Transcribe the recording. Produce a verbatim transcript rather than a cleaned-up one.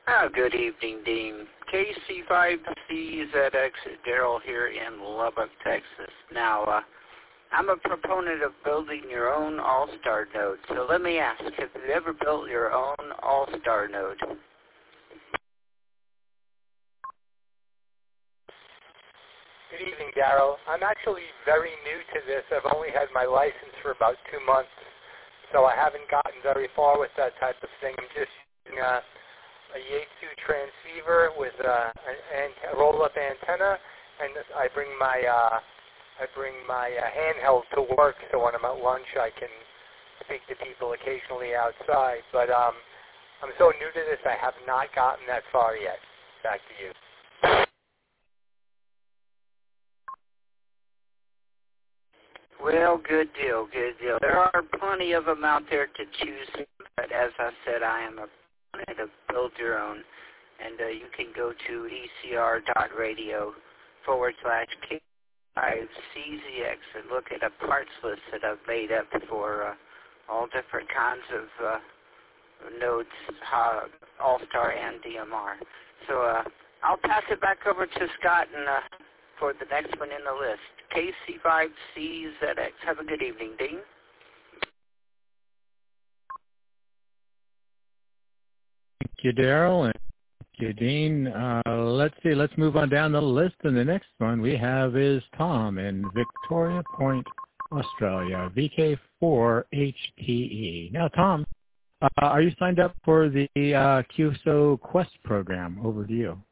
Oh, good evening, Dean. K C five C Z X, Daryl here in Lubbock, Texas. Now, uh, I'm a proponent of building your own All-Star node. So let me ask, have you ever built your own All-Star node? Good evening, Daryl. I'm actually very new to this. I've only had my license for about two months, so I haven't gotten very far with that type of thing. I'm just using uh, a Yaesu transceiver with uh, an, a roll-up antenna, and I bring my uh, I bring my uh, handheld to work, so when I'm at lunch I can speak to people occasionally outside. But um, I'm so new to this, I have not gotten that far yet. Back to you. Well, good deal, good deal. There are plenty of them out there to choose from, but as I said, I am a proponent of build your own, and uh, you can go to ecr.radio forward slash K five C Z X and look at a parts list that I've made up for uh, all different kinds of uh, nodes, uh, All-Star and D M R. So uh, I'll pass it back over to Scott and uh, for the next one in the list. K C five C Z X. Have a good evening, Dean. Thank you, Daryl, and thank you, Dean. Uh, let's see. Let's move on down the list, and the next one we have is Tom in Victoria Point, Australia, V K four H T E. Now, Tom, uh, are you signed up for the uh, Q S O Quest program? Over to you.